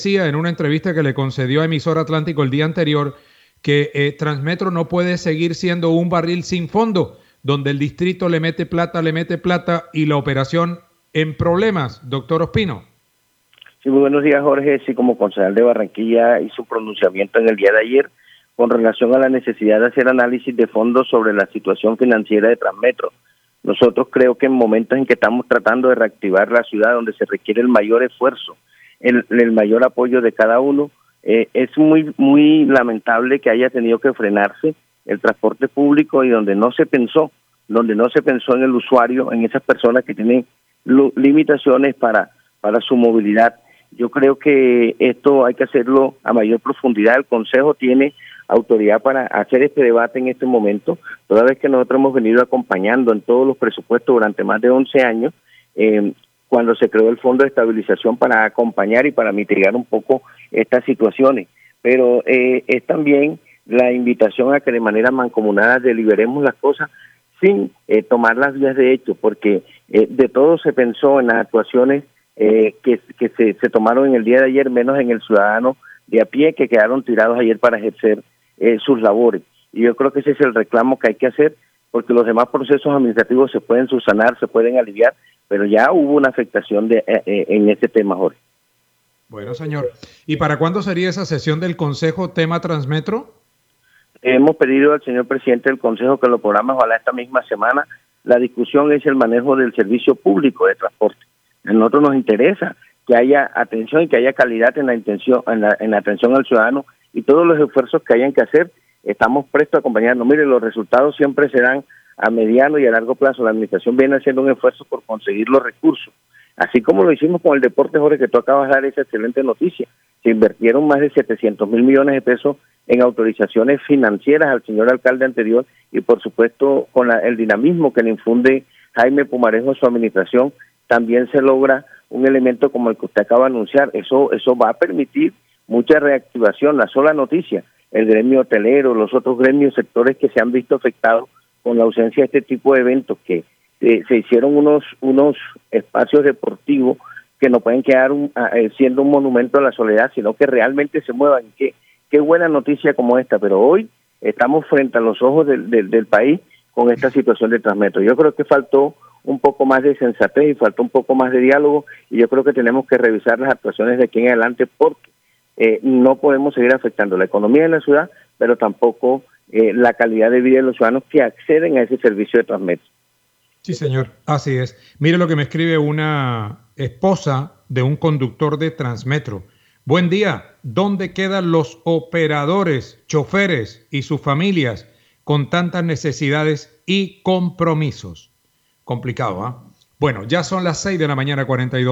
decía en una entrevista que le concedió a Emisora Atlántico el día anterior que Transmetro no puede seguir siendo un barril sin fondo, donde el distrito le mete plata y la operación en problemas. Doctor Ospino. Sí, muy buenos días, Jorge. Sí, como concejal de Barranquilla hizo un pronunciamiento en el día de ayer con relación a la necesidad de hacer análisis de fondo sobre la situación financiera de Transmetro. Nosotros creo que en momentos en que estamos tratando de reactivar la ciudad, donde se requiere el mayor esfuerzo, el mayor apoyo de cada uno, es muy lamentable que haya tenido que frenarse el transporte público y donde no se pensó en el usuario, en esas personas que tienen limitaciones para su movilidad. Yo creo que esto hay que hacerlo a mayor profundidad. El Consejo tiene autoridad para hacer este debate en este momento, toda vez que nosotros hemos venido acompañando en todos los presupuestos durante más de 11 años, cuando se creó el Fondo de Estabilización para acompañar y para mitigar un poco estas situaciones. Pero es también la invitación a que de manera mancomunada deliberemos las cosas sin tomar las vías de hecho, porque de todo se pensó en las actuaciones que se tomaron en el día de ayer, menos en el ciudadano de a pie que quedaron tirados ayer para ejercer sus labores. Y yo creo que ese es el reclamo que hay que hacer, porque los demás procesos administrativos se pueden subsanar, se pueden aliviar, pero ya hubo una afectación en ese tema, Jorge. Bueno, señor. ¿Y para cuándo sería esa sesión del Consejo tema Transmetro? Hemos pedido al señor presidente del Consejo que lo programe, ojalá esta misma semana. La discusión es el manejo del servicio público de transporte. A nosotros nos interesa que haya atención y que haya calidad en la atención al ciudadano, y todos los esfuerzos que hayan que hacer, estamos prestos a acompañarnos. Mire, los resultados siempre se dan a mediano y a largo plazo. La administración viene haciendo un esfuerzo por conseguir los recursos, así como lo hicimos con el deporte, Jorge, que tú acabas de dar esa excelente noticia. Se invirtieron más de 700,000 millones de pesos en autorizaciones financieras al señor alcalde anterior, y por supuesto con el dinamismo que le infunde Jaime Pumarejo a su administración, también se logra un elemento como el que usted acaba de anunciar. Eso va a permitir mucha reactivación. La sola noticia, el gremio hotelero, los otros gremios, sectores que se han visto afectados con la ausencia de este tipo de eventos, que se hicieron unos espacios deportivos que no pueden quedar siendo un monumento a la soledad, sino que realmente se muevan. Qué buena noticia como esta, pero hoy estamos frente a los ojos del país con esta situación de Transmetro. Yo creo que faltó un poco más de sensatez y faltó un poco más de diálogo, y yo creo que tenemos que revisar las actuaciones de aquí en adelante, porque no podemos seguir afectando la economía de la ciudad, pero tampoco la calidad de vida de los ciudadanos que acceden a ese servicio de Transmetro. Sí, señor, así es. Mire lo que me escribe una esposa de un conductor de Transmetro. Buen día, ¿dónde quedan los operadores, choferes y sus familias con tantas necesidades y compromisos? Complicado, ¿ah? Bueno, ya son las 6 de la mañana, 42